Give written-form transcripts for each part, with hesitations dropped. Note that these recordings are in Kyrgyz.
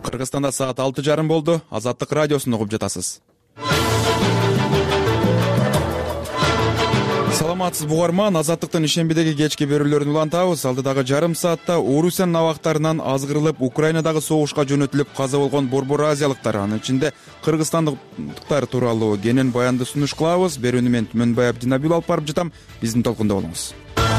Кыргызстанда саат 6:30 болду. Азаттык радиосун угуп жатасыз. Саламатсыз бугарман, Азаттыктын ишембидеги кечки берүүлөрүн улантабыз. Алдыдагы жарым саатта Орусиянын абактарынан азгырылып, Украинадагы согушка жөнөтүлүп каза болгон борбор азиялыктар, анын ичинде кыргызстандыктар тууралуу кенен баянды сунуш кылабыз. Берүүнү мен Түмөнбай Абдинабил алып барып жатам. Биздин толкунда болуңуз.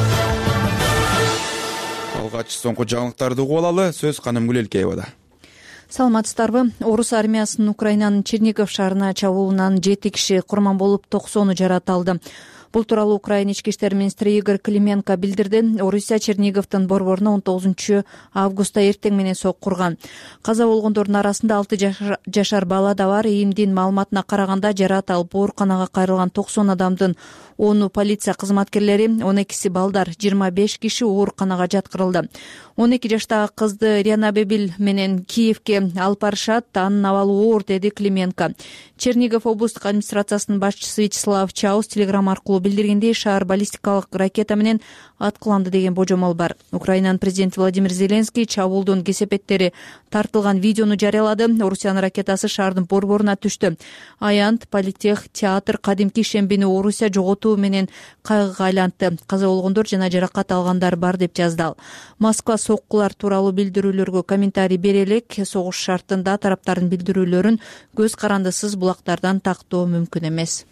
Алгач соңку жаңылыктарды угуп алалы. Сөз Канымгүл Элкеевада. Саламатсыздарбы? Орус армиясынын Украинанын Чернигов шаарына чабуулунан 7 киши курман болуп, 90 жаратылды. Бул тууралуу Украина ички иштер министри Игорь Клименко билдирди. Орусия Черниговдун борборуна 19 августта эртең менен сок курган. Каза болгондордун арасында 6 жашар бала да бар. ИИМдин маалыматына караганда жарат алып ооруканага кайрылган 90 адамдын 10 полиция кызматкерлери, 12си балдар, 25 киши ооруканага жаткырылды. 12 жаштагы кызды Рианабебил менен Киевке алып барышат, анын абалы оор, деди Клименко. Чернигов облустук администрациясынын башчысы Вячеслав Чаус телеграм аркылуу билдиргендей, шаар баллистикалык ракета менен аткыланды деген божомол бар. Украинанын президенти Владимир Зеленский чабуулдун кесепеттери тартылган видеону жарыялады. Орусиянын ракетасы шаардын борборуна түштү. Аянт, политех, театр, кадимки ишембини Орусия жоготуу менен кайгыга айлантты. Каза болгондор жана жаракат алгандар бар, деп жазды ал. Москва соккулар тууралуу билдирүүлөргө комментарий бере элек. Согуш шартында тараптардын билдирүүлөрүн көз карандысыз булактардан тактоо мүмкүн эмес.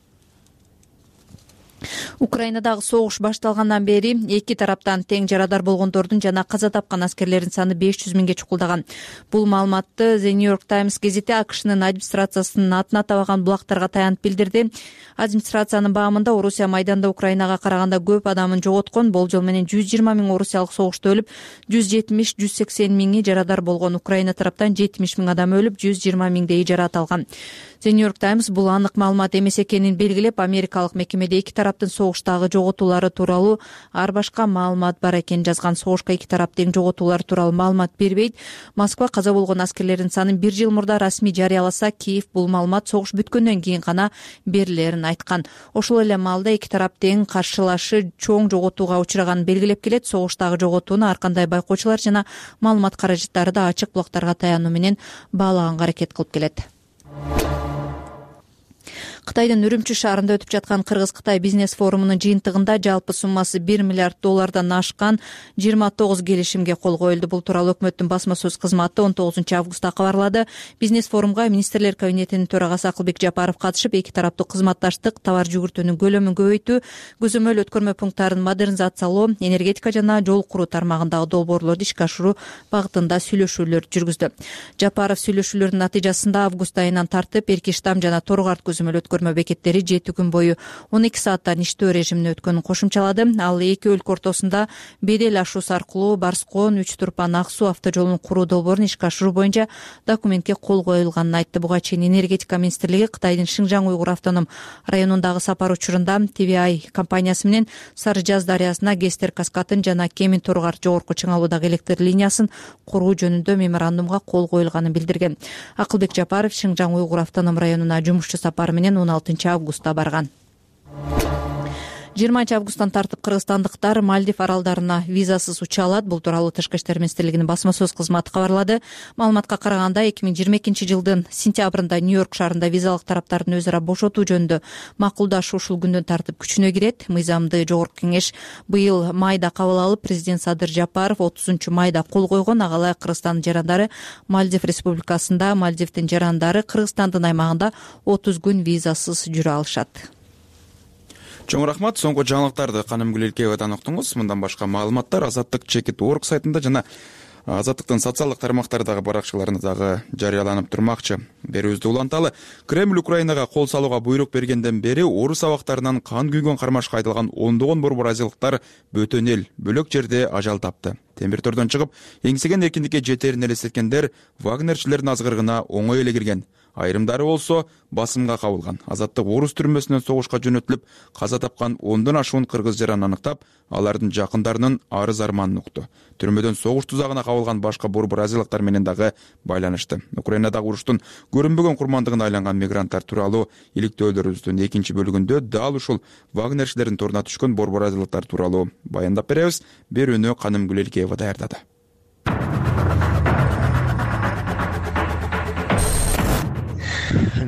Украинадагы согуш башталгандан бери эки тараптан тең жарадар болгондордун жана каза тапкан аскерлердин саны 500 миңге чукулдаган. Бул маалыматты The New York Times гезити АКШнын администрациясынын атына табаган булактарга таянып билдирди. Администрациянын баамында Орусия майданда Украинага караганда көп адамын жоготкон. Болжол менен 120 миң орусиялык согушта өлүп, 170-180 миңи жарадар болгон. Украина тараптан 70 миң адам өлүп, 120 миңдей жарат алган. The New York Times бул анык маалымат эмес экенин белгилеп, америкалык мекемеде эки тараптын согуштагы жоготуулары тууралуу ар башка маалымат бар экенин жазган. Согушка эки тарап тең жоготуулар тууралуу маалымат бербейт. Москва каза болгон аскерлердин санын 1 жыл мурда расмий жарыяласа, Киев бул маалымат согуш бүткөндөн кийин гана берилерин айткан. Ошол эле маалда эки тарап тең каршылашы чоң жоготууга учураганын белгилеп келет. Согуштагы жоготууну ар кандай байкоочулар жана маалымат каражаттары да ачык булактарга таянуу менен баалаганга аракет кылып келет. Кытайдын Үрүмчү шаарында өтүп жаткан Кыргыз-Кытай бизнес форумунун жыйынтыгында жалпы суммасы $1 миллиард ашкан 29 келишимге кол коюлду. Бул тууралуу өкмөттүн басма сөз кызматы 19 августта кабарлады. Бизнес форумга министрлер кабинетинин төрагасы Акылбек Жапаров катышып, эки тараптуу кызматташтык, товар жүгүртүүнүн көлөмүн көбөйтүү, көзөмөл өткөрмө пункттарын модернизациялоо, энергетика жана жол куруу тармагындагы долбоорлорду ишке ашыруу багытында сүйлөшүүлөр жүргүздү. Жапаров сүйлөшүүлөрдүн натыйжасында август айынан тартып Эрки штам жана Торгарт көзөмөл өткөрмө бекеттери 7 күн бою 12 сааттан иштөө режимине өткөнүн кошумчалады. Ал эки өлкө ортосунда бедел ашуус аркылуу Барскон, Үч Турпан, Ак суу автожолун куруу долбоорун ишке ашыруу боюнча документке кол коюлганын айтты. Буга чейин энергетика министрлиги Кытайдын Шинжаң уйгур автоном районундагы сапар учурунда TVI компаниясы менен Сары Жаз дарыясына Гестер каскатын жана Кемин Торгарт жогорку чыңалуудагы электр линиясын куруу жөнүндө меморандумга кол коюлганын билдирген. Акылбек Жапаров Шинжаң уйгур автоном районуна жумушчу сапары менен 16 августта барган. 20 августтан тартып кыргызстандыктар Мальдив аралдарына визасыз уча алат. Бул тууралуу Тышкы иштер министрлигинин басма сөз кызматы кабарлады. Маалыматка караганда 2022 жылдын сентябрында Нью-Йорк шаарында визалык тараптардын өз ара бошотуу жөнүндө макулдашуу ушул күндөн тартып күчүнө кирет. Мыйзамды жогорку кеңеш быйыл майда кабыл алып, президент Садыр Жапаров 30 майда кол койгон. Ага ылайык Кыргызстандын жарандары Мальдив республикасында, Мальдивдин жарандары Кыргызстандын аймагында 30 күн визасыз жүрө алышат. Чоң рахмат. Соңку жаңылыктарды Канымгүл Элкеевадан уктуңуз. Мындан башка маалыматтар Азаттык Чекит.org сайтында жана Азаттыктын социалдык тармактардагы баракчаларында дагы жарыяланып турмакчы. Берүүбүздү уланталы. Кремль Украинага кол салууга буйрук бергенден бери орус абактарынан кан күйгөн кармашка айдалган ондогон борбор азиялыктар бөтөн эл, бөлөк жерде ажал тапты. Темир тордон чыгып, эңсеген эркиндикке жетерин элестеткендер вагнерчилердин азгырыгына оңой эле кирген. Айрымдары болсо басымга кабылган. Азаттык орус түрмөсүнөн согушка жөнөтүлүп, каза тапкан 10дон ашуун кыргыз жаранын аныктап, алардын жакындарынын арыз арманын укту. Түрмөдөн согуш тузагына кабылган башка борбор азиялыктар менен дагы байланышты. Украинадагы уруштун көрүнбөгөн курмандыгына айланган мигранттар тууралуу иликтөөлөрүбүздүн экинчи бөлүгүндө дал ушул вагнерчилердин торуна түшкөн борбор азиялыктар тууралуу баяндап беребиз. Берүүнү Канымгүл Элкеева даярдады.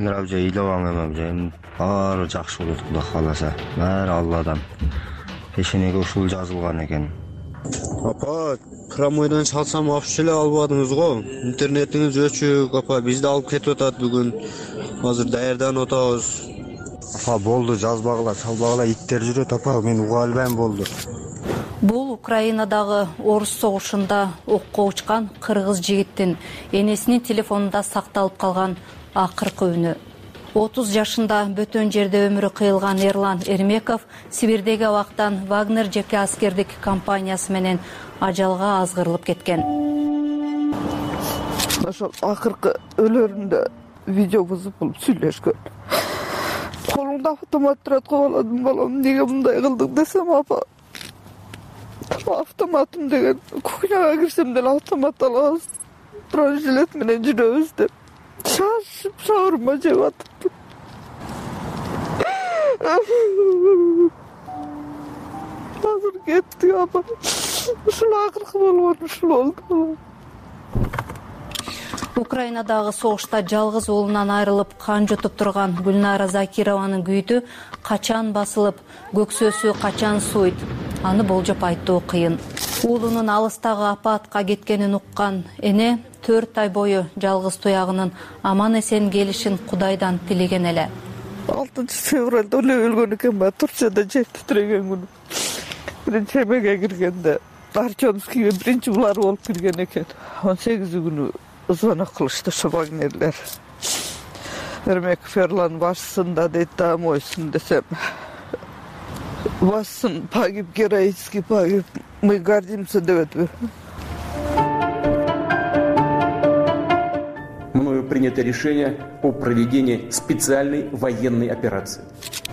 Эмне абже ыйлабаң эме баары жакшы болот Кудай кааласа. Баары Алладан. Пешенеге ушул жазылган экен. Апа, промойдан чалсам вообще эле албадыңыз го. Интернетиңиз өчүк, апа, бизди алып кетип атат бүгүн. Азыр даярданып атабыз. Апа, болду, жазбагыла, чалбагыла, иттер жүрөт, апа, мен уга албайм болду. Бул Украинадагы орус согушунда окко учкан кыргыз жигиттин энесинин телефонунда сакталып калган акыркы үнү. 30 жашында бөтөн жерде өмүрү кыйылган Эрлан Эрмеков Сибирдеги абактан Вагнер жеке аскердик компаниясы менен ажалга азгырылып кеткен. Ошол акыркы өлөрүндө видео бузуп болуп сүйлөшкөн. Колуңда автомат турат, кабаладым балам, эмнеге мындай кылдың десем, апа, автоматым деген кухняга кирсем деле автомат алабыз, бронежилет менен жүрөбүз деп шашып шаурма жеп атыптыр. Азыр кеттик, апа. Ушул акыркы болгон ушул болду. Украинадагы согушта жалгыз уулунан айрылып кан жутуп турган Гүлнара Закированын күйүтү качан басылып, көксөсү качан сууйт, аны болжоп айтуу кыйын. Уулунун алыстагы апатка кеткенин уккан эне 4 ай бою жалгыз туягынын аман эсен келишин Кудайдан тилеген эле. 6 февралда эле өлгөн экен, Турцияда жер титиреген күнү. Биринчи эмеге киргенде Артемскийге биринчи булар болуп кирген экен. 18 күнү звонок кылышты шабагнерлер. Эрмеков Эрлан башсын да дейт, да мойсын десем. Бассын, погиб героически, погиб. Мы гордимся деп. Мною принято решение о проведении специальной военной операции.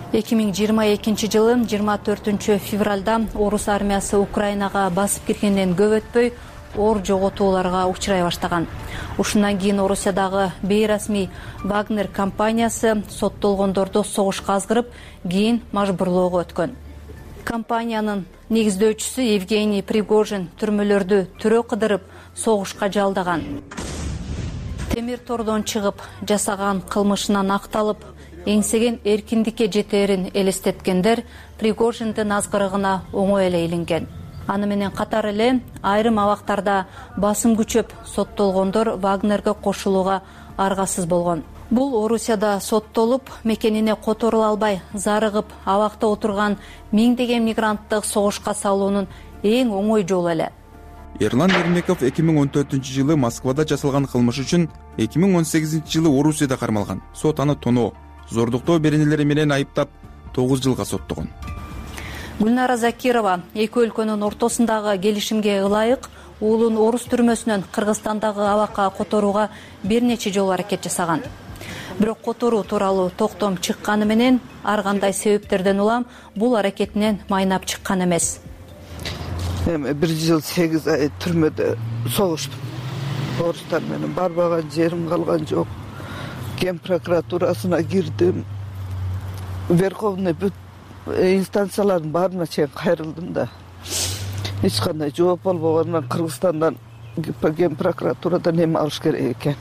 2022 жылы 24 февралда орус армиясы Украинага басып киргенден көп өтпөй оор жоготууларга учурай баштаган. Ушундан кийин Орусиядагы бейрасмий Вагнер компаниясы соттолгондорду согушка азгырып, кийин мажбурлоого өткөн. Компаниянын негиздөөчүсү Евгений Пригожин түрмөлөрдү түрө кыдырып, согушка жалдаган. Темир тордон чыгып, жасаган кылмышынан акталып, эңсеген эркиндикке жетерин элестеткендер Пригожиндин азгырыгына оңой эле илинген. Аны менен катар эле айрым абактарда басым күчөп соттолгондор Вагнерге кошулууга аргасыз болгон. Бул Орусияда соттолуп, мекенине которула албай, зарыгып, абакта отурган миңдеген мигранттык согушка салуунун эң оңой жолу эле. Эрлан Эрмеков 2014 жылы Москвада жасалган кылмыш үчүн 2018 жылы Орусияда кармалган. Сот аны тоноо, зордуктоо беренелери менен айыптап 9 жылга соттогон. Гүлнара Закирова эки өлкөнүн ортосундагы келишимге ылайык уулун орус түрмөсүнөн Кыргызстандагы абакка которууга бир нече жолу аракет жасаган. Бирок которуу тууралуу токтом чыкканы менен ар кандай себептерден улам бул аракетинен майнап чыккан эмес. Эми 1 жыл 8 ай түрмөдө согуштум. Орустар менен барбаган жерим калган жок. Ген прокуратурасына кирдим. Верховный инстанциялардын баарына чейин кайрылдым да. Эч кандай жооп албагандан Кыргызстандан ген прокуратурадан эме алыш керек экен.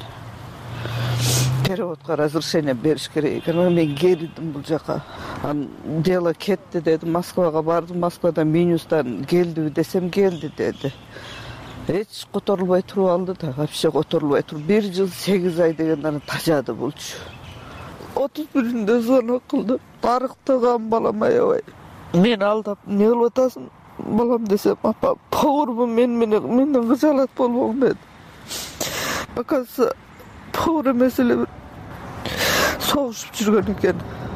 Переводко разрешение бериш керек экен. Мен келдим бул жака. Дело кетти деди. Москвага бардым. Москвадан Минюстан келдиби десем келди деди. Эч которулбай туруп алды да, вообще которулбай туруп. 1 жыл 8 ай дегенден тажады болчу. 31-нде звонок кылды. Тарыктаган балам, аябай. Мен алдап, не кылып атасың балам десем, апа, повармы менден кыжалат болбоң деди. Оказывается, повар эмес эле согушуп жүргөн экен.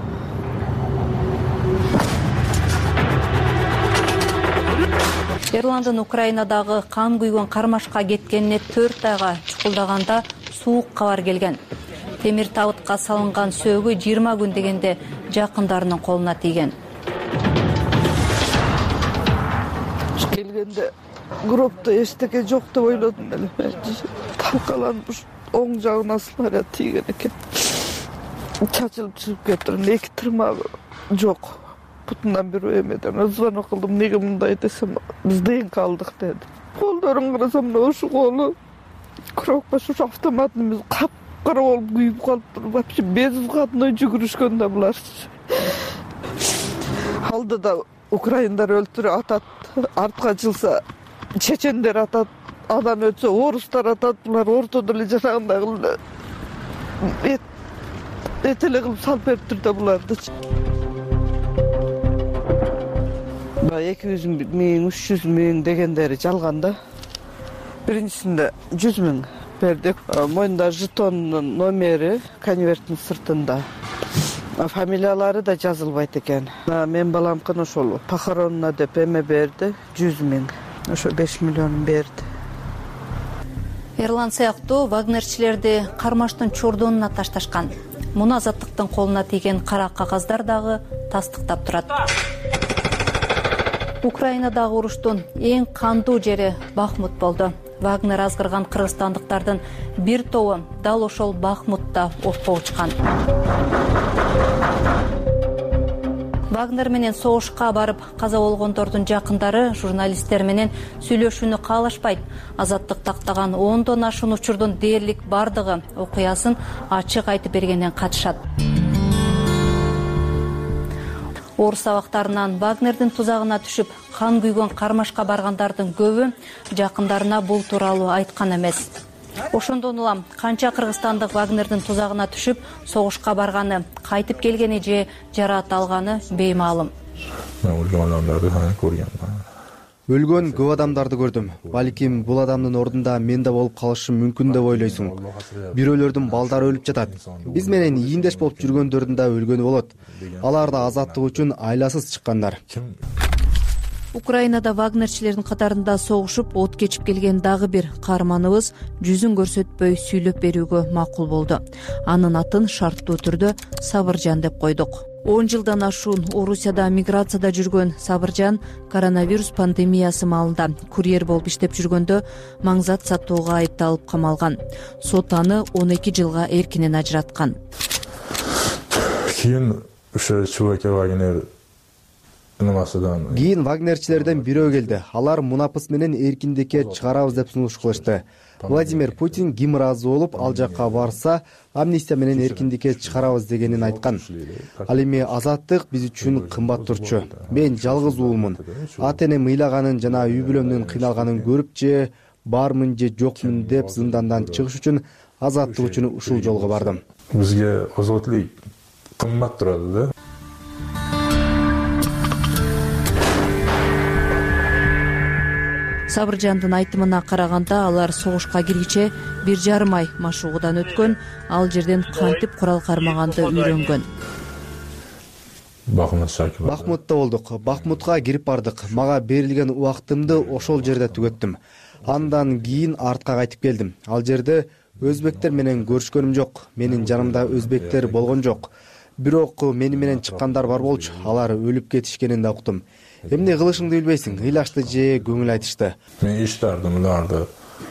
Эрландын Украинадагы кан күйгөн кармашка кеткенине 4 айга чукулдаганда суук кабар келген. Темир табытка салынган сөөгү 20 күн дегенде жакындарынын колуна тийген. Келгенде гробто эчтеке жок деп ойлодум эле. Талкаланып оң жагына снаряд тийген экен. Чачылып чыгып кетти. 2 тырмагы жок. Бутундан бир эмеден звонок кылдым. Неге мындай десем, биз ДНК алдык деди. Колдорун карасам, ушу колу кропка, ушу автоматыбыз кап капкара болуп күйүп калыптыр. Вообще безвыходной жүгүрүшкөн да булар. Алдыда украиндар өлтүрүп атат, артка жылса чечендер атат, андан өтсө орустар атат. Булар ортодо эле жанагындай этеле кылып салып бериптир да буларды. 200 миң, 300 миң дегендери жалган да. Биринчисинде 100 миң бердик. Моюнда жетондун номери конверттин сыртында. Фамилиялары да жазылбайт экен. Мен баламкын ошол похоронуна деп эме берди, 100 миң. Ошо 5 миллион берди. Эрлан сыяктуу вагнерчилерди кармаштын чордонуна ташташкан. Муну Азаттыктын колуна тийген кара кагаздар дагы тастыктап турат. Украинадагы уруштун эң кандуу жери Бахмут болду. Вагнер азгырган кыргызстандыктардын бир тобу дал ошол Бахмутта окко учкан. Вагнер менен согушка барып каза болгондордун жакындары журналисттер менен сүйлөшүүнү каалашпайт. Азаттык тактаган 10дон ашуун учурдун дээрлик бардыгы окуясын ачык айтып бергенден катышат. Орус абактарынан Вагнердин тузагына түшүп, кан күйгөн кармашка баргандардын көбү жакындарына бул тууралуу айткан эмес. Ошондон улам канча кыргызстандык Вагнердин тузагына түшүп, согушка барганы, кайтып келгени же жараат алганы беймаалым. Өлгөн көп адамдарды көрдүм. Балким бул адамдын ордунда мен да болуп калышым мүмкүн деп ойлойсуң. Бирөөлөрдүн балдары өлүп жатат. Биз менен ийиндеш болуп жүргөндөрдүн да өлгөнү болот. Алар да азаттык үчүн айласыз чыккандар. Украинада вагнерчилердин катарында согушуп, от кечип келген дагы бир каарманыбыз жүзүн көрсөтпөй сүйлөп берүүгө макул болду. Анын атын шарттуу түрдө Сабыржан деп койдук. 10 жылдан ашуун Орусияда миграцияда жүргөн Сабыржан коронавирус пандемиясы маалында курьер болуп иштеп жүргөндө маңзат сатууга айыпталып камалган. Сот аны 12 жылга эркинен ажыраткан. Кийин вагнерчилерден бирөө келди. Алар мунапыс менен эркиндикке чыгарабыз деп сунуш кылышты. Владимир Путин ким ыраазы болуп ал жакка барса, амнистия менен эркиндикке чыгарабыз дегенин айткан. Ал эми азаттык биз үчүн кымбат турчу. Мен жалгыз уулмун. Ата-энем ыйлаганын жана үй бүлөмдүн кыйналганын көрүп же бармын же жокмун деп зындандан чыгыш үчүн азаттык үчүн ушул жолго бардым. Бизге азаттык кымбат турат да. Сабыржандын айтымына караганда, алар согушка киргиче 1,5 ай машыгуудан өткөн, ал жерден кантип курал кармаганды үйрөнгөн. Бахмутта болдук. Бахмутка кирип бардык. Мага берилген убактымды ошол жерде түгөттүм. Андан кийин артка кайтып келдим. Ал жерде өзбектер менен көрүшкөнүм жок. Менин жанымда өзбектер болгон жок. Бирок мени менен чыккандар бар болчу. Алар өлүп кетишкенин да уктум. Эмне кылышыңды билбейсиң, ыйлашты же көңүл айтышты. Мен иштардым уларды.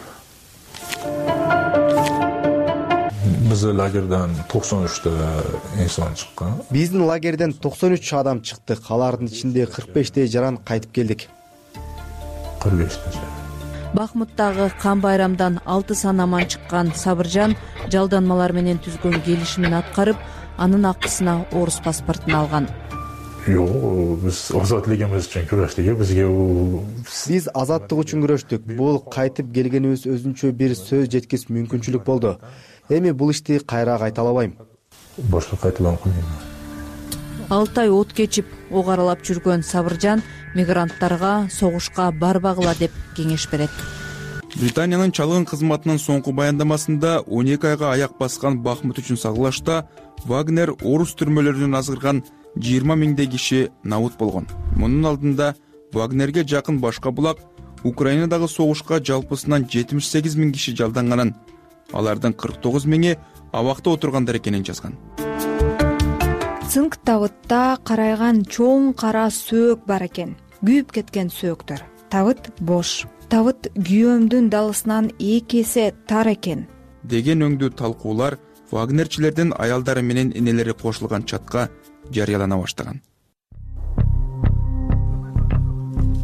Биз лагерден 93-тө инсан чыккан. Биздин лагерден 93 адам чыкты. Алардын ичинде 45 жаран кайтып келдик. 45. Бахмуттагы кан байрамдан 6 сан аман чыккан Сабыржан жалданмалар менен түзгөн келишимин аткарып, анын акысына орус паспортун алган. Биз азаттыгыбыз үчүн күрөштүк. Биз азаттык үчүн күрөштүк. Бул кайтып келгенибиз өзүнчө бир сөз жеткис мүмкүнчүлүк болду. Эми бул ишти кайра кайта албайм. Башка кайта албайм. 6 ай от кечип, ок аралап жүргөн Сабыржан мигранттарга согушка барбагыла деп кеңеш берет. Британиянын чалгын кызматынын соңку баяндамасында 12 айга аяк баскан Бахмут үчүн сагылашта Вагнер орус түрмөлөрүнөн азгырган 20 миңдей киши набут болгон. Мунун алдында Вагнерге жакын башка булак Украинадагы согушка жалпысынан 78 миң киши жалданганын, алардын 49 миңи абакта отургандар экенин жазган. Цинк табытта карайган чоң кара сөөк бар экен. Күйүп кеткен сөөктөр. Табыт бош. Табыт күйөөмдүн далысынан 2 эсе тар экен деген өңдүү талкуулар вагнерчилердин аялдары менен энелери кошулган чатка жарыялана баштаган.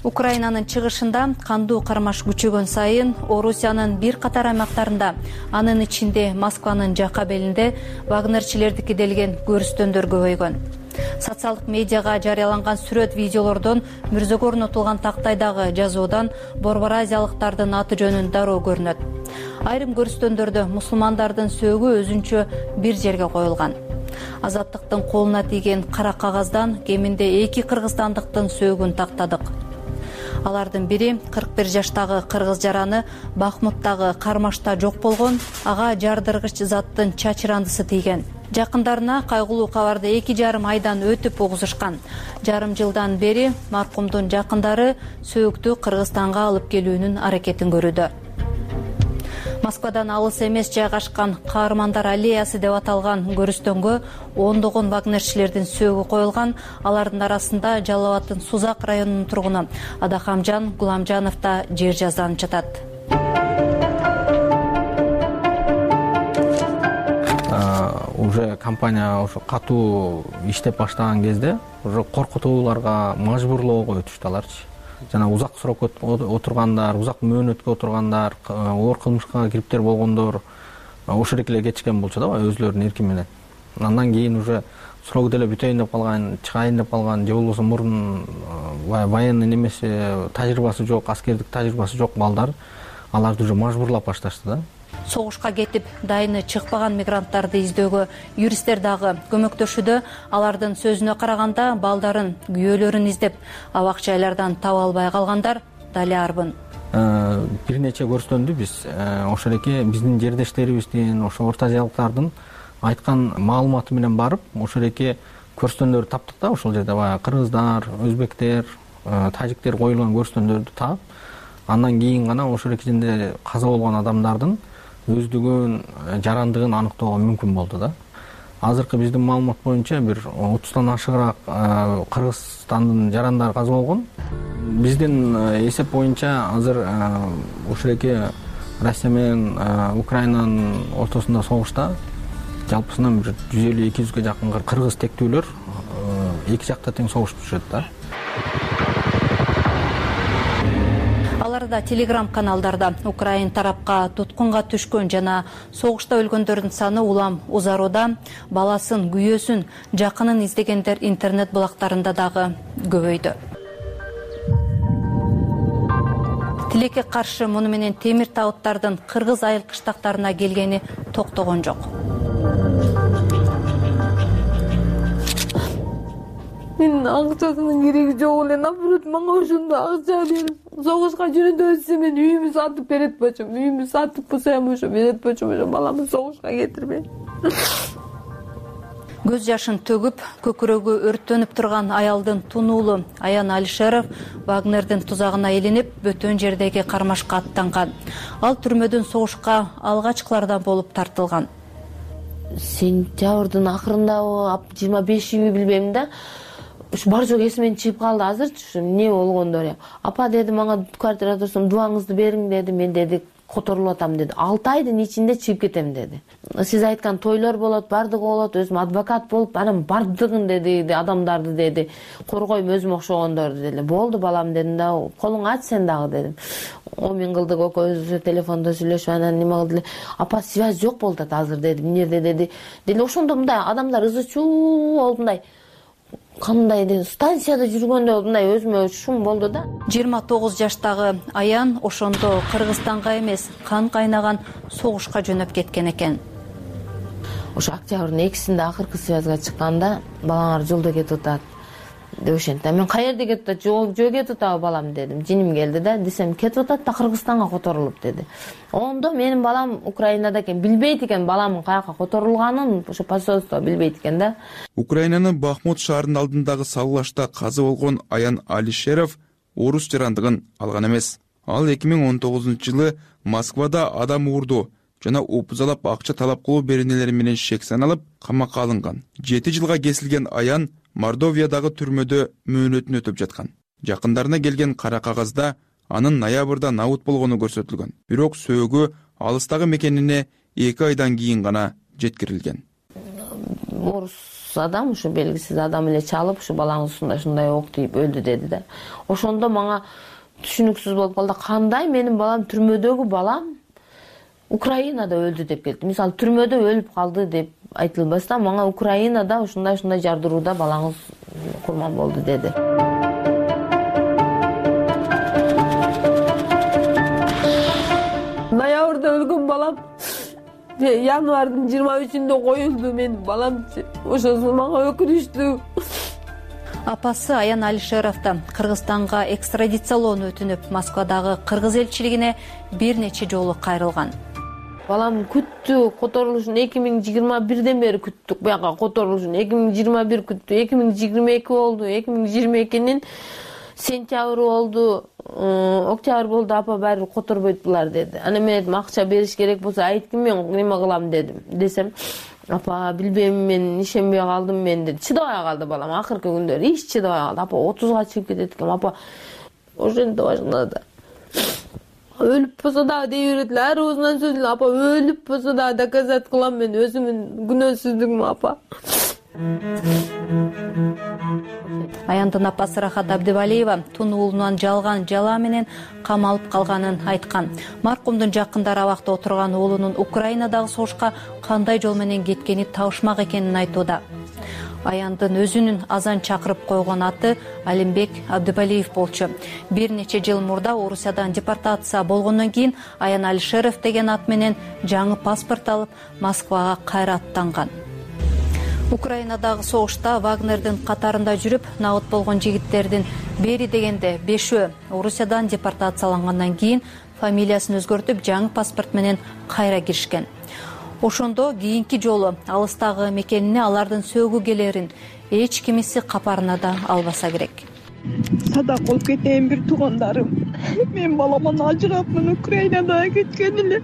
Украинанын чыгышында кандуу кармаш күчөгөн сайын Орусиянын бир катар аймактарында, анын ичинде Москванын жакка белинде вагнерчилердики делген көрүстөндөр көбөйгөн. Социалдык медиага жарыяланган сүрөт видеолордон мүрзөгө орнотулган тактайдагы жазуудан борбор азиялыктардын аты жөнүн дароо көрүнөт. Айрым көрүстөндөрдө мусулмандардын сөөгү өзүнчө бир жерге коюлган. Азаттыктын колуна тийген кара кагаздан кеминде 2 кыргызстандыктын сөөгүн тактадык. Алардын бири 41 жаштагы кыргыз жараны Бахмуттагы кармашта жок болгон, ага жардыргыч заттын чачырандысы тийген. Жакындарына кайгылуу кабарды 2,5 айдан өтүп угузушкан. Жарым жылдан бери маркумдун жакындары сөөктү Кыргызстанга алып келүүнүн аракетин көрүүдө. Москвадан алыс эмес жайгашкан Каармандар аллеясы деп аталган көрүстөнгө ондогон вагнерчилердин сөөгү коюлган. Алардын арасында Жалал Абаддын Сузак районунун тургуну Адахамжан Гуламжанов да жер жазданып жатат. Уже компания ошо катуу иштеп баштаган кезде уже коркутууларга мажбурлоого өтүштү аларчы. Жана узак срок отургандар, узак мөөнөткө отургандар, оор кылмышка кириптер болгондор ошол эле кетишкен болчу да, өзүлөрүнүн эрки менен. Андан кийин уже срок деле бүтөйүн деп калган, чыгайын деп калган, же болбосо мурун военный немесе тажрыйбасы жок, аскердик тажрыйбасы жок балдар аларды уже мажбурлап башташты да. Согушка кетип, дайыны чыкпаган мигранттарды издөөгө юристтер дагы көмөктөшүүдө. Алардын сөзүнө караганда, балдарын, күйөөлөрүн издеп, абак жайлардан таба албай калгандар дали арбын. Бир нече көрсөттү биз ошол эки биздин жердештерибиздин, ошо Орто Азиялыктардын айткан маалыматы менен барып, ошол эки көрсөттөндөрдү таптык да, ошол жерде баягы кыргыздар, өзбектер, тажиктер коюлган көрсөттөндөрдү таап, андан кийин гана ошол эки жерде каза болгон адамдардын өздүгүн, жарандыгын аныктоого мүмкүн болду да. Азыркы биздин маалымат боюнча бир 30тан ашыгыраак Кыргызстандын жарандары каза болгон. Биздин эсеп боюнча азыр ушул эки Россия менен Украинанын ортосунда согушта жалпысынан бир 150-200ге жакын кыргыз тектүүлөр эки жакта тең согушуп жүрөт да. Аларда телеграм каналдарда Украин тарапка туткунга түшкөн жана согушта өлгөндөрдүн саны улам узарууда, баласын, күйөөсүн, жакынын издегендер интернет булактарында дагы көбөйдү. Тилекке каршы муну менен темир табыттардын кыргыз айыл кыштактарына келгени токтогон жок. Менин акчасынын кереги жок эле, наоборот, мага ошондо акча берип, согушка жүрөндө өтсө мен үйүмдү сатып берет болчумун. Үйүмдү сатып болсо ошо берет болчумун, ошо баламды согушка кетирбей. Көз жашын төгүп, көкүрөгү өрттөнүп турган аялдын тунуулу Аян Алишеров Вагнердин тузагына илинип, бөтөн жердеги кармашка аттанган. Ал түрмөдөн согушка алгачкылардан болуп тартылган. Сентябрдын акырында 25-и билбейм да. Ушу бар жок эсимден чыгып калды азырчы, эмне болгондор. Апа деди, мага квартира турсам, дубаңызды бериң деди. Мен деди, которулуп атам деди. 6 айдын ичинде чыгып кетем деди. Сиз айткан тойлор болот, бардыгы болот, өзүм адвокат болуп, анан бардыгын деди, адамдарды деди, коргойм өзүм окшогондорду деди. Болду балам дедим да, колуң ач сен дагы дедим. Мен кылдык экөөбүз телефондо сүйлөшүп, анан неме кылды? Апа, связь жок болуп атат азыр деди. Эмне деди? Деди, ошондо мындай адамдар ызы-чуу болуп мындай кандай деди, станцияда жүргөндө мындай өзүмө шум болду да. 29 жаштагы Аян ошондо Кыргызстанга эмес, кан кайнаган согушка жөнөп кеткен экен. Ошо октябрдын 2-синде акыркы связга чыкканда, балаңар жолдо кетип атат деп ошентти. Мен каерде кетип атат? Жок кетип атабы балам дедим. Жиним келди да, десем кетип атат да Кыргызстанга которулуп деди. Ондо менин балам Украинада экен, билбейт экен баламдын каяка которулганын, ошо посольство билбейт экен да. Украинанын Бахмут шаарынын алдындагы салгылашта каза болгон Аян Алишеров орус жарандыгын алган эмес. Ал 2019-жылы Москвада адам уурдоо жана опузалап акча талап кылуу беренелери менен шек саналып камакка алынган. 7 жылга кесилген Аян Мордовиядагы түрмөдө мөөнөтүн өтөп жаткан. Жакындарына келген кара кагазда анын ноябрда набут болгону көрсөтүлгөн. Бирок сөөгү алыстагы мекенине 2 айдан кийин гана жеткирилген. орус адам, ушу белгисиз адам эле чалып, ушу балаңыз ушундай ок тийип өлдү деди да. Ошондо мага түшүнүксүз болуп калды. Кандай менин балам, түрмөдөгү балам Украинада өлдү деп келди. Мисалы түрмөдө өлүп калды деп айтылбастан, мага Украинада ушундай жардырууда балаңыз курман болду деди. Ноябрда өлгөн балам январдын 23-інде коюлду менин балам. Ошосу мага өкүнүчтүү. Апасы Аян Алишеровду Кыргызстанга экстрадициялоону өтүнүп, Москвадагы кыргыз элчилигине бир нече жолу кайрылган. Балам күттү, которулушун 2021-ден бери күттүк. Буяка которулушун 2021 күттү, 2022 болду, 2022-нин сентябры болду, октябрь болду, апа баары которбойт булар деди. Ана мен айтым, акча бериш керек болсо айткын, мен неме кылам дедим. Десем, апа билбейм, мен ишенбей калдым мен деди. Чыдабай калды балам, акыркы күндөрү иш чыдабай калды. Апа 30га чыгып кетет экен, апа ошентип башында өлүп болсо да дей берет эле, ар оозунан сөз эле, апа өлүп болсо да доказать кылам мен өзүмдүн күнөөсүздүгүмө, апа. Аяндын апасы Рахат Абдыбалиева тун уулунан жалган жала менен камалып калганын айткан. Маркумдун жакындары абакта отурган уулунун Украинадагы согушка кандай жол менен кеткени табышмак экенин айтууда. Аяндын өзүнүн азан чакырып койгон аты Алимбек Абдыбалиев болчу. Бир нече жыл мурда Орусиядан депортация болгондон кийин Аян Алишеров деген ат менен жаңы паспорт алып, Москвага кайра аттанган. Украинадагы согушта Вагнердин катарында жүрүп, набыт болгон жигиттердин бери дегенде 5-өө Орусиядан депортациялангандан кийин фамилиясын өзгөртүп, жаңы паспорт менен кайра киришкен. Ошондо кийинки жолу алыстагы мекенине алардын сөөгү келерин эч кимиси капарына да албаса керек. Садак болуп кетейин бир туугандарым. Мен баламан ажырапмын, Украинада кеткен эле.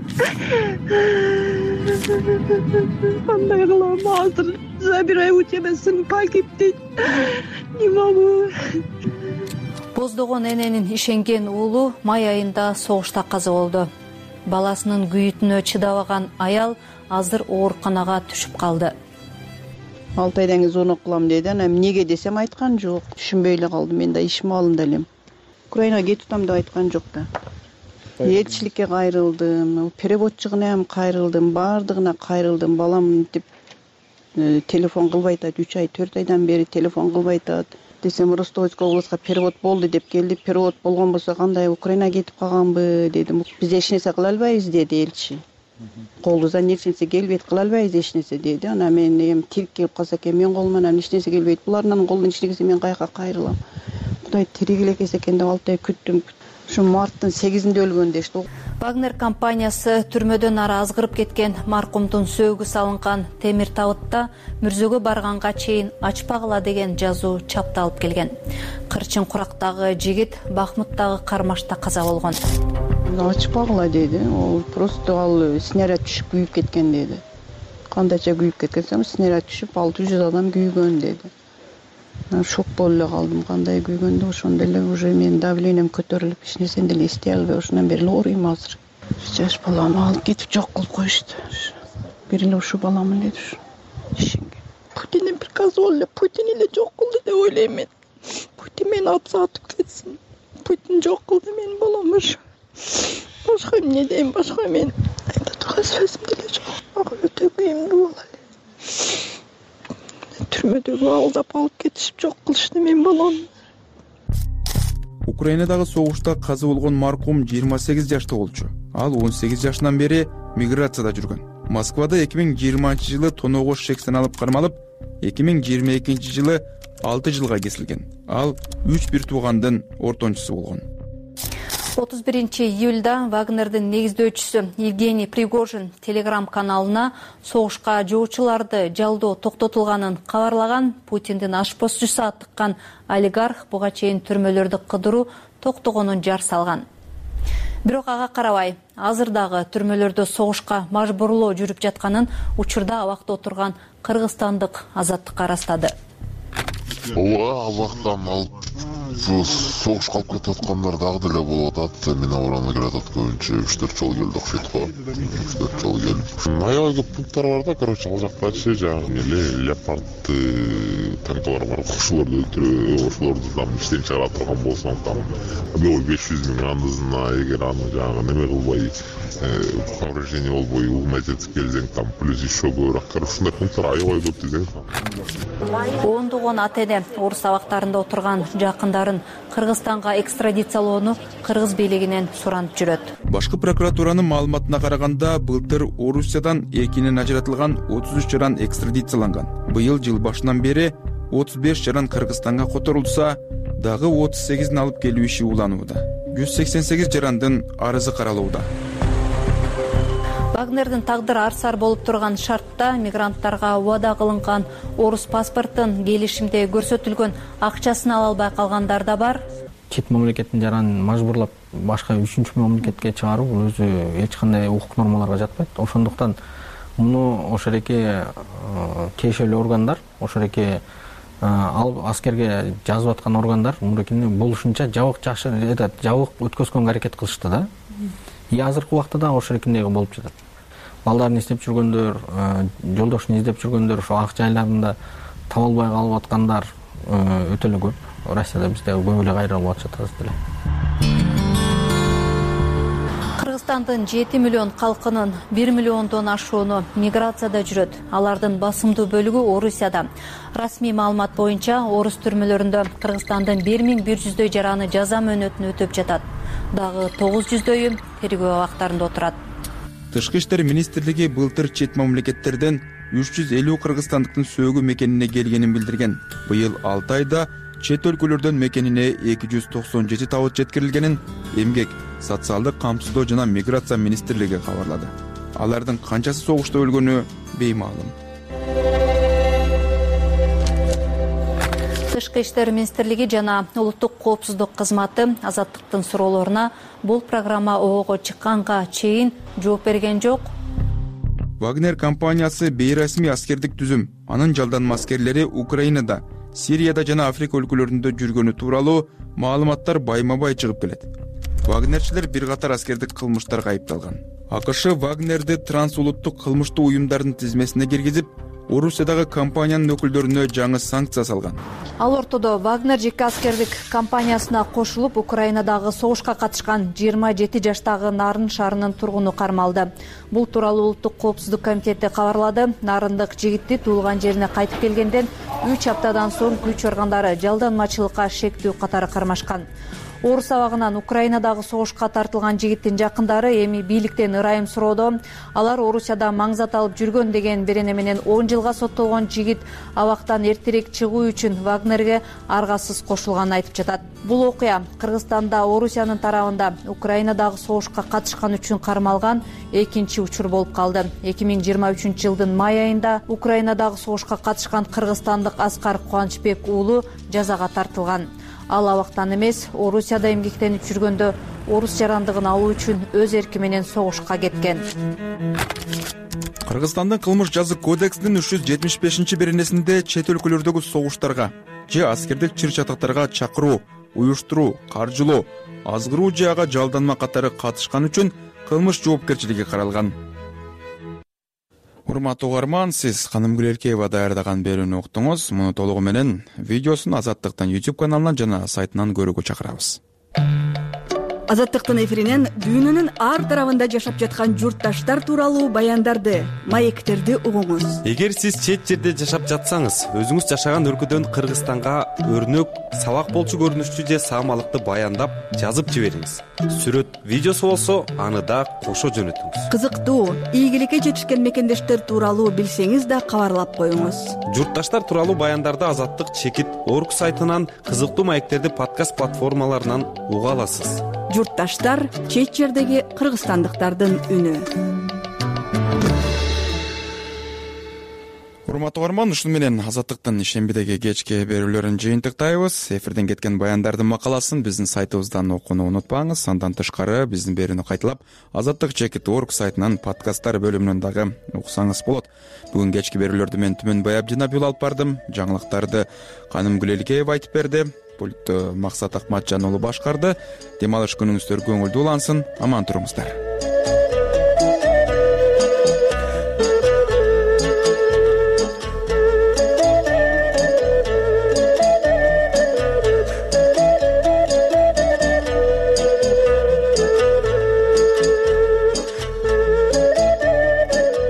Кандай кылам азыр? Забирай учебесин погибдит. Немагы? Боздогон эненин ишенген уулу май айында согушта каза болду. Баласынын күйүтүнө чыдабаган аял азыр ооруканага түшүп калды. 6 айдан кийин звонок кылам деди. Ана эмнеге десем айткан жок. Түшүнбөй эле калдым. Мен да ишим алында элем. Украинага кетип атам деп айткан жок да. Элчиликке кайрылдым, переводчугуна ham кайрылдым, баардыгына кайрылдым. Балам деп телефон кылбай атат, 3 ай, 4 айдан бери телефон кылбай атат. Десем Ростовская областка перевод болду деп келди. Перевод болгон болсо кандай Украинага кетип калганбы дедим. Биз эч нерсе кыла албайбыз деди элчи. Колубуздан эч нерсе келбейт, кыла албайбыз эч нерсе деди. Ана мен эми тирик келип калса экен, мен колуман эч нерсе келбейт. Булардын колунан эч нерсе мен каяка кайрылам. Кудай тирик эле келсе экен деп 6 ай күттүм. Ушу марттын 8-inde өлгөн дешти. Вагнер компаниясы түрмөдөн ары азгырып кеткен маркумдун сөөгү салынган темир табытта мүрзөгө барганга чейин ачпагыла деген жазуу чапталып келген. Кырчын курактагы жигит Бахмуттагы кармашта каза болгон. Ачпагыла деди. Ол просто ал снаряд түшүп күйүп кеткен деди. Кандайча күйүп кеткен, снаряд түшүп 600 адам күйгөн деди. Шок болуп эле калдым, кандай күйгөндө. Ошондо эле уже менин давлением көтөрүлүп, эч нерсени деле эстей албай, ошондон бери эле ооруйм азыр. Жаш баламды алып кетип жок кылып коюшту. Бир эле ушу балам эле ишенген. Путиндин приказы болду эле, Путин эле жок кылды деп ойлойм мен. Путин мени атып кетсин. Путин жок кылды менин баламды. Башка эмне дейм, башка мен айта турган сөзүм деле жок. Ага өтө күйүмдүү бала эле. Түрмөдөгү алдап алып кетишип жок кылышты менин баламды. Украинадагы согушта каза болгон маркум 28 жашта болчу. Ал 18 жашынан бери миграцияда жүргөн. Москвада 2020-жылы тоноого шектен алып кармалып, 2022 жылы 6 жылга кесилген. Ал 3 бир туугандын ортончусу болгон. 31-июлда Вагнердин негиздөөчүсү Евгений Пригожин Telegram каналына согушка жоочуларды жалдоо токтотулганын кабарлаган. Путиндин ашпозчусу аттыккан олигарх буга чейин түрмөлөрдү кыдыруу токтогонун жар салган. Бирок ага карабай, азыр дагы түрмөлөрдө согушка мажбурлоо жүрүп жатканын учурда абакта отурган кыргызстандык Азаттыкка ырастады. Ооба, абактан алып согуш калып кетип аткандар дагы деле болуп атат. Мына орона келатат көбүнчө 3-4 жол келди окшойт го. 3-4 жол келип. Аябай көп пункттар бар да, короче, ал жактачы жаңы леопард танкалар бар. Ошолорду өлтүрүп, ошолорду там иштен чыгара турган болсоң, там 500 миң андызына эгер аны жаңы неме кылбай, повреждение болбой улмай жетип келсең, там плюс еще көбүрөөк. Короче, ушундай пункттар аябай көп десең. Ондогон ата-эне орус абактарында отурган жакындарын Кыргызстанга экстрадициялоону кыргыз бийлигинен суранып жүрөт. Башкы прокуратуранын маалыматына караганда, былтыр Орусиядан эркинен ажыратылган 33 жаран экстрадицияланган. Быйыл жыл башынан бери 35 жаран Кыргызстанга которулса, дагы 38-ин алып келүү иши уланууда. 188 жарандын арызы каралууда. Вагнердин тагдыры арсар болуп турган шартта мигранттарга убада кылынган орус паспортун келишимде көрсөтүлгөн акчасын ала албай калгандар да бар. Чет мамлекеттин жаранын мажбурлап башка 3-чү мамлекетке чыгаруу бул өзү эч кандай укук нормаларга жатпайт. Ошондуктан муну ошол эки тиешелүү органдар, ошол эки аскерге жазып аткан органдар мурекини болушунча жабык өткөзгөнгө аракет кылышты да. И азыркы убакта да ошол экиндей болуп жатат. Балдарын издеп жүргөндөр, жолдошун издеп жүргөндөр, ошо ак жайларында таба албай калып аткандар өтө эле көп. Россияда бизде көп эле кайрылып атышат азыр деле. Кыргызстандын 7 миллион калкынын 1 миллиондон ашууну миграцияда жүрөт. Алардын басымдуу бөлүгү Орусияда. Расмий маалымат боюнча орус түрмөлөрүндө Кыргызстандын 1100дөй жараны жаза мөөнөтүн өтөп жатат. Дагы 900дөйү тергөө абактарында отурат. Тышкы иштер министрлиги былтыр чет мамлекеттерден 350 кыргызстандыктын сөөгү мекенине келгенин билдирген. Быйыл 6 айда чет өлкөлөрдөн мекенине 297 табыт жеткирилгенин эмгек, социалдык камсыздоо жана миграция министрлиги кабарлады. Алардын канчасы согушта өлгөнү беймаалым. Тышкы иштер министрлиги жана улуттук коопсуздук кызматы Азаттыктын суроолоруна бул программа ого чыкканга чейин жооп берген жок. Вагнер компаниясы бейрасмий аскердик түзүм, анын жалданма аскерлери Украинада, Сирияда жана Африка өлкөлөрүндө жүргөнү тууралуу маалыматтар байма-бай чыгып келет. Вагнерчилер бир катар аскердик кылмыштарга айыпталган. АКШ Вагнерди трансулуттук кылмыштуу уюмдардын тизмесине киргизип, Орусиядагы компаниянын өкүлдөрүнө жаңы санкция салган. Ал ортодо Вагнер жеке аскердик компаниясына кошулуп, Украинадагы согушка катышкан 27 жаштагы Нарын шаарынын тургуну кармалды. Бул тууралуу Улуттук коопсуздук комитети кабарлады. Нарындык жигитти туулган жерине кайтып келгенден 3 аптадан соң күч органдары жалданмачылыкка шектүү катары кармашкан. Орус абагынан Украинадагы согушка тартылган жигиттин жакындары эми бийликтен ырайым суроодо. Алар Орусияда маңзат алып жүргөн деген берене менен 10 жылга соттолгон жигит абактан эртерээк чыгуу үчүн Вагнерге аргасыз кошулганын айтып жатат. Бул окуя Кыргызстанда Орусиянын тарабында Украинадагы согушка катышкан үчүн кармалган экинчи учур болуп калды. 2023 жылдын май айында Украинадагы согушка катышкан кыргызстандык Аскар Кубанычбек уулу жазага тартылган. Ал абактан эмес, Орусияда эмгектенип жүргөндө орус жарандыгын алуу үчүн өз эрки менен согушка кеткен. Кыргызстандын кылмыш жазык кодексинин 375-беренесинде чет өлкөлөрдөгү согуштарга же аскердик чыр-чатактарга чакыруу, уюштуруу, каржылоо, азгыруу же ага жалданма катары катышкан үчүн кылмыш жоопкерчилиги каралган. Урматтуу угарман, сиз Канымгүл Эркеева даярдаган берүүнү уктуңуз. Муну толугу менен видеосун Азаттыктын YouTube каналынан жана сайтынан көрүүгө чакырабыз. Азаттыктын эфиринен дүйнөнүн ар тарабында жашап жаткан журтташтар тууралуу баяндарды, маектерди угуңуз. Эгер сиз чет жерде жашап жатсаңыз, өзүңүз жашаган өлкөдөн Кыргызстанга өрнөк, сабак болчу көрүнүштүү же саамалыкты баяндап жазып жибериңиз. Сүрөт, видеосу болсо, аны да кошо жөнөтүңүз. Кызыктуу, ийгиликке жетишкен мекендештер тууралуу билсеңиз да кабарлап коюңуз. Журтташтар тууралуу баяндарды Азаттык чекит орг сайтынан, кызыктуу маектерди подкаст платформаларынан уга аласыз. Журтташтар — чет жердеги кыргызстандыктардын үнү. урматтуу угарман, ушуну менен Азаттыктын ишембидеги кечки берүүлөрүн жыйынтыктайбыз. Эфирден кеткен баяндардын макаласын биздин сайтыбыздан окууну унутпаңыз. Андан тышкары биздин берүүнү кайталап azattik.org сайтынын подкасттар бөлүмүнөн дагы уксаңыз болот. Бүгүн кечки берүүлөрдү мен Түмөн Баябжанабил алып бардым. Жаңылыктарды Каным Гүлелкеева айтып берди. Пультту Максат Акматжан уулу башкарды. Дем алыш күнүңүздөр көңүлдүү улансын. Аман туруңуздар.